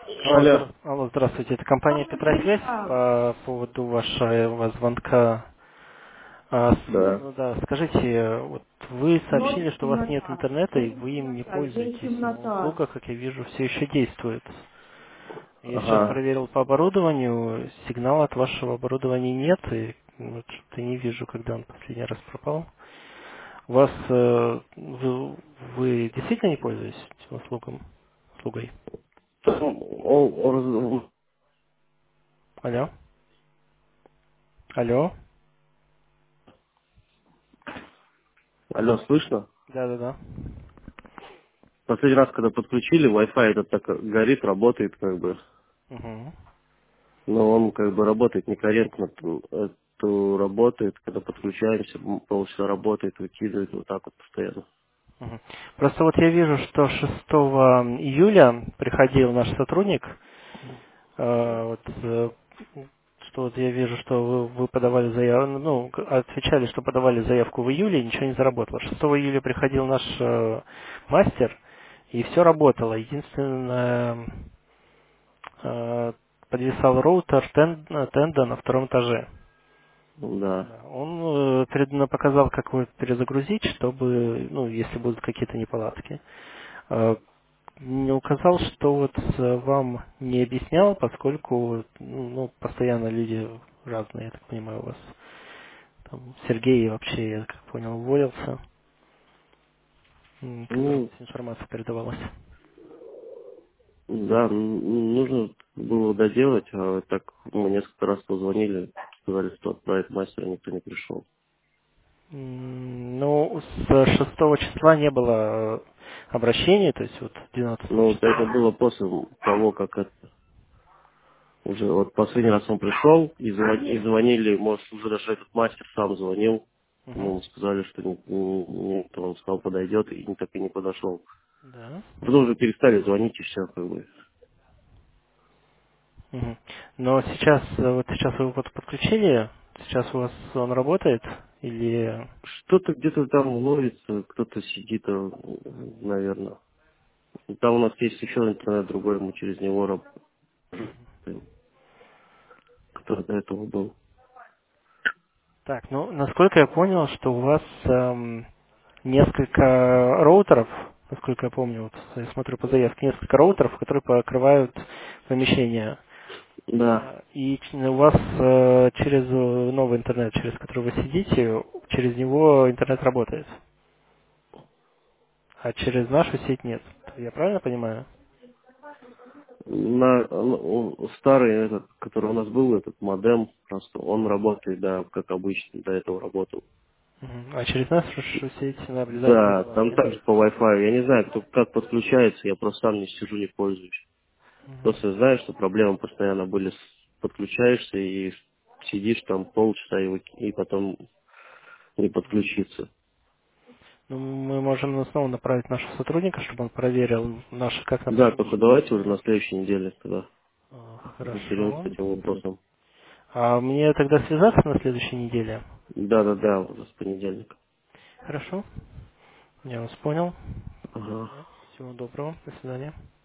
Алло, Алло. алло, здравствуйте. Это компания Петросвязь по поводу вашего звонка. Да. Ну да, скажите, вот вы сообщили, что у вас нет интернета и вы им не пользуетесь, но услуга, как я вижу, все еще действует. Я сейчас Ага. проверил по оборудованию, сигнала от вашего оборудования нет, и вот что-то не вижу, когда он последний раз пропал. У вас, вы действительно не пользуетесь этим услугой? Алло? Алло? Алло, слышно? Да-да-да. Последний раз, когда подключили, Wi-Fi этот так горит, работает как бы. Угу. Но он как бы работает некорректно. Это работает, когда подключаемся, полчаса работает, выкидывает вот так вот постоянно. Мгм. Просто вот я вижу, что 6 июля приходил наш сотрудник, вот, что вот я вижу, что вы подавали заявку, ну, отвечали, что подавали заявку в июле, и ничего не заработало. 6 июля приходил наш мастер, и все работало. Единственное, подвисал роутер Тенда на втором этаже. Да. Да, он показал, как его перезагрузить, чтобы, ну, если будут какие-то неполадки. Э, Не указал, что вот вам не объяснял, поскольку ну, постоянно люди разные, я так понимаю, у вас. Там Сергей вообще, я как понял, уволился, которому Ну, вся информация передавалась. да, нужно было доделать, а так мы несколько раз позвонили, сказали, что отправить мастера, никто не пришел. Ну, с 6 числа не было обращений, то есть вот 12 Ну, вот это числа. было после того, как это уже вот последний раз он пришел и звонили, может, уже даже этот мастер сам звонил. Мгм. Ему сказали, что он сказал, подойдет, и так и не подошел. Да. Потом уже перестали звонить, и все, как бы. Мгм. Но сейчас, вот сейчас вы его подключили, сейчас у вас он работает или... Что-то где-то там ловится, кто-то сидит, наверное. Там у нас есть еще интернет другой, мы через него работаем, который до этого был. Так, ну, насколько я понял, что у вас несколько роутеров, насколько я помню, вот я смотрю по заявке, несколько роутеров, которые покрывают помещение. Да. И у вас через новый интернет, через который вы сидите, через него интернет работает, а через нашу сеть нет. Я правильно понимаю? Старый этот, который у нас был, этот модем, просто он работает, да, как обычно, до этого работал. Мгм. А через нашу сеть наблюдателя Да, у вас там нет? также по Wi-Fi. Я не знаю, кто как подключается, я просто сам не сижу, не пользуюсь. Мгм. Просто знаю, что проблемы постоянно были. Подключаешься и сидишь там полчаса и потом не подключиться. Ну, мы можем снова направить нашего сотрудника, чтобы он проверил наши, как на Да, только предыдущей давайте уже неделе. на следующей неделе тогда разберемся с Хорошо. этим вопросом. А мне тогда связаться на следующей неделе? Да, уже с понедельника. Хорошо. Я вас понял. Ага. Всего доброго. До свидания.